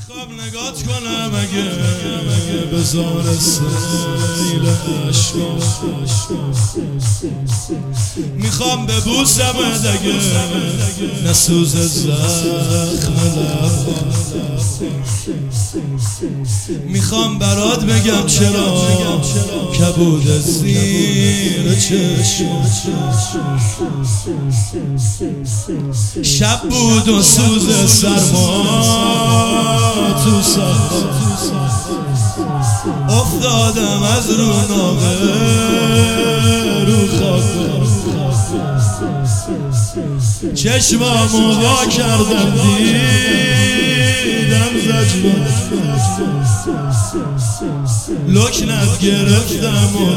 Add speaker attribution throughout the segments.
Speaker 1: میخوام نگات کنم اگه بزار سیل عشقا، میخوام ببوسمت اگه نسوز زخم لبا، میخوام برات بگم چرا کبود زیر چشم. شب بود و سوز سرما تو صحرا، افتادم از رو ناقه رو خاک، چشمامو وا کردم دیدم زجرم، لکنت گرفتم و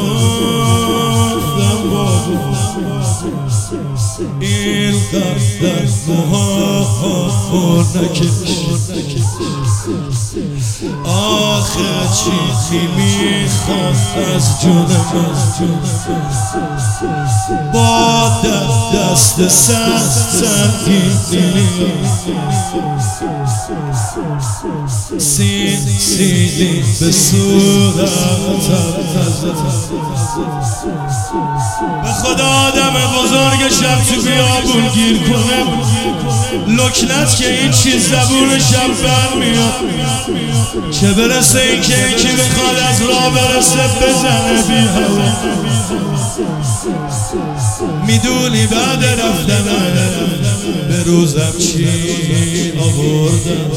Speaker 1: گفتم بابا این قدر موها نکش، آخه چی میخوام از جون من، با دست سنگینی سیلی به صورتم، به خدا آدم بزرگ شب تو بیابون گیر کنه، لکنت که این چیز زبون شب برمیاد، چه برسه این که یکی بخواد از راه برسه بزنه بی هوا. میدونی بعد رفتنم به روزم چی آوردم،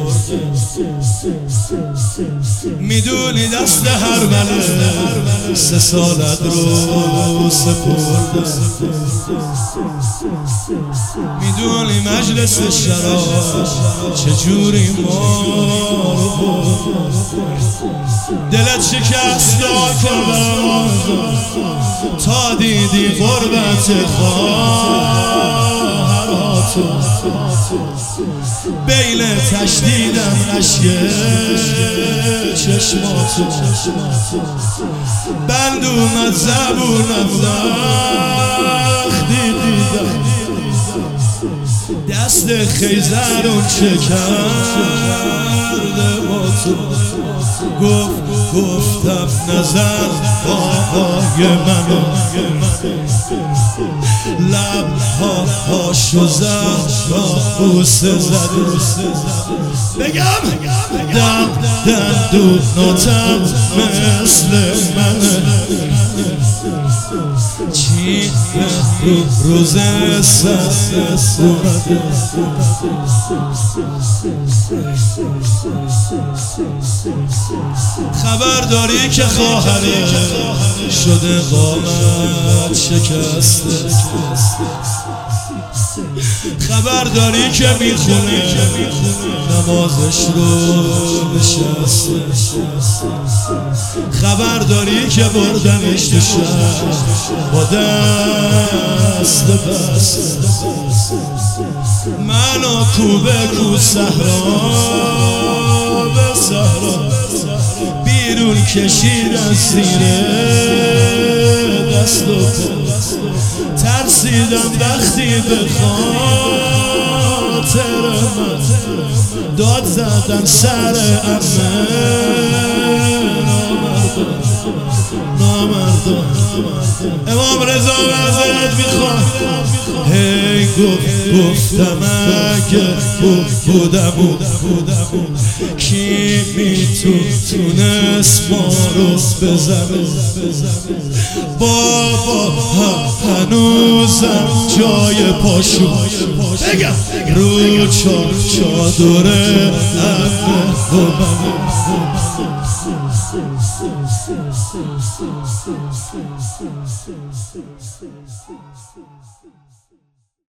Speaker 1: میدونی دست هر مله 3 سالت رو سپردم، میدونی مجلس شراب چجوری ما رو برد، دلت شکست داد کنم تا دیدی غربت خواهراتو، بین تشدیدم عشق چشماتو، بند اومد زبونم وقتی دیدم دست خیزرون چه کرده با تو، گفتم نظر بابای منو، لبهاشو زد بوسه زده، بگم دندوناتم مثل منه، چی روز سر اومده، خبر داری که خواهره شده قامت شکسته، خبر داری که میخونه نمازش رو نشسته، خبر داری که بردنش تو شهر با دست بسته، منو کوبه کو صحرا به صحرا، بیرون کشیدن زیر دست و پا، ترسیدم وقتی به خاطر من داد زدن سر عمه، نامردم امام رضا معذرت میخوام، هی گفتم اگه بودم کی میتونست ما رو بزنه، بابا هنوزم جای پاشو بگم رو چادر عمه و من.